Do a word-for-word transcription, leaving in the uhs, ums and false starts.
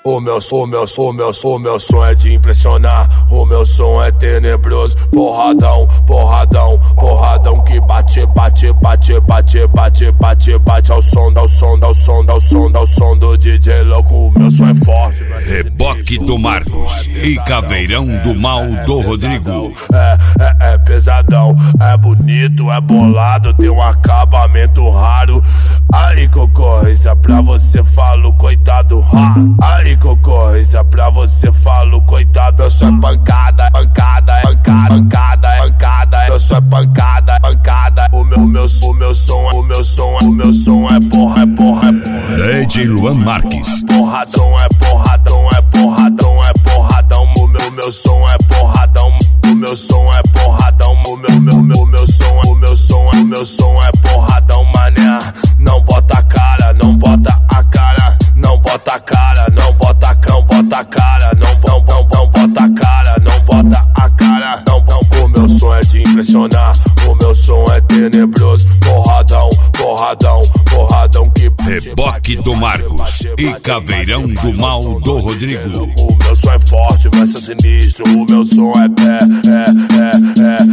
O meu, o meu, o meu, o meu som é de impressionar. O meu som é tenebroso. Porradão, porradão, porradão que bate, bate, bate, bate, bate, bate, bate ao som, ao som, ao som, ao som, ao som do D J louco. O meu som é forte. Reboque do Marcos e Caveirão do Mal do Rodrigo. É, é, é pesadão, é bonito, é bolado, tem um acabamento raro. Aí concorrência pra você falo, coitado. Ha. Aí concorrência pra você falo, coitado. Eu sou pancada, pancada, pancada, pancada, pancada. Eu sou pancada, pancada. O meu, o meu, o meu som, o meu som, o meu som é porra, é porra, é porra. D J Luan Marques. Porradão, é porradão, é porradão, é porradão. O meu, meu som é porradão. O meu som é porradão. O meu, meu, meu, meu som, o meu som, o meu som é porradão, mané. Não bota a cara, não bota a cara, não bota a cara, não bota a cão, bota a cara, não, não, não, não bota a cara, não bota a cara, não, não. O meu som é de impressionar, o meu som é tenebroso. Porradão, porradão, porradão que bate, Reboque do Marcos e Caveirão do Mal do Rodrigo. O meu som é forte, vai ser sinistro. O meu som é pé, é, é, é.